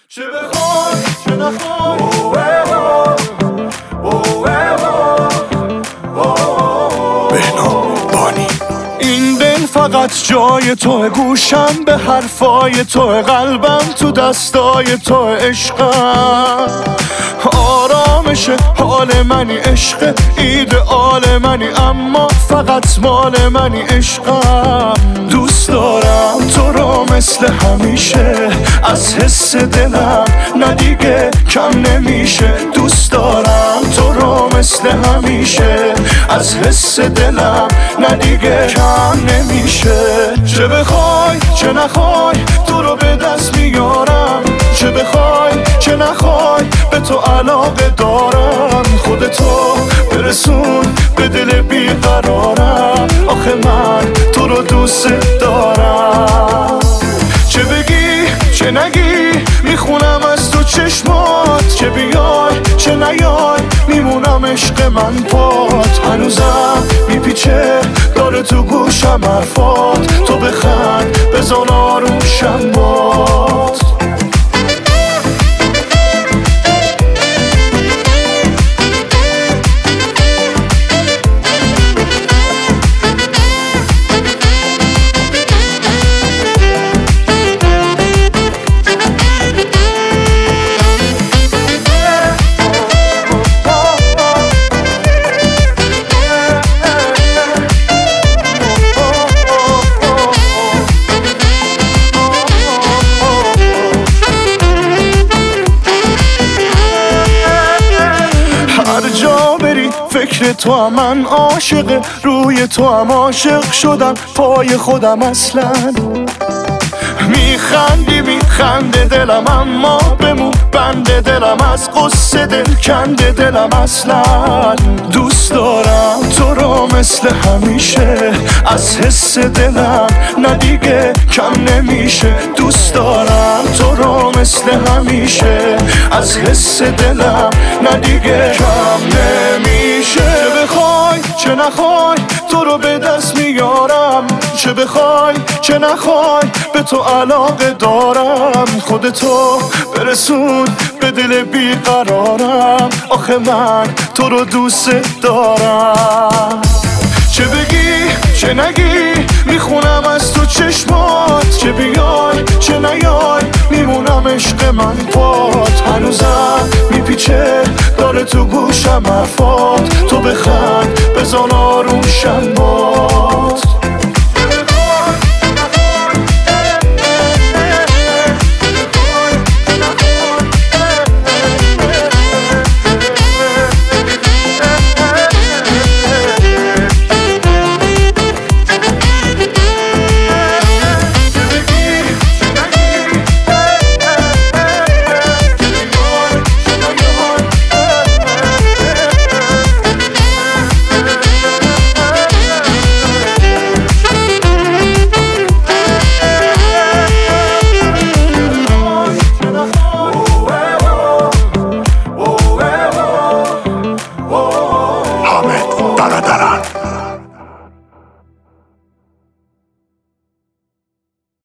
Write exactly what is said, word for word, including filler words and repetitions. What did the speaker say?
چه بخوای چه نخوای بهنام بانی. این دل فقط جای تو، گوشم به حرفای تو، قلبم تو دستای تو، عشقم آرامش حال منی، عشق ایدئال منی، اما فقط مال منی، عشقم دوست دارم تو رو مثل همیشه، از حس دلم نه دیگه کم نمیشه، دوست دارم تو رو مثل همیشه، از حس دلم نه دیگه کم نمیشه. چه بخوای چه نخوای تو رو به دست میارم، چه بخوای چه نخوای به تو علاقه دارم، خودتو برسون به دل بیقرارم، آخه من تو رو دوست دارم. چه بگی چه نگی میخونم از تو چشمات، چه بیای چه نیای میمونم عشق من پات، هنوزم میپیچه داره تو گوشم حرفات، تو بخند بزن آروم شمات. فکر تو هم من عاشق، روی تو هم عاشق شدم، پای خودم اصلا میخندی میخنده دلم، اما بمون بنده دلم، از قصه دل کنده دلم، اصلا دوست دارم تو رو مثل همیشه، از حس دلم نه دیگه کم نمیشه، دوست دارم تو رو مثل همیشه، از حس دلم نه دیگه کم نمیشه. چه بخوای چه نخوای تو رو به دست میارم، چه بخوای چه نخوای به تو علاقه دارم، خودتو برسون به دل بیقرارم، آخه من تو رو دوست دارم. چه بگی چه نگی میخونم از تو چشمات، چه بیای چه نیای میمونم عشق من پات، هنوزم میپیچه داره تو گوشم حرفات، تو بخند بزن آروم شمات.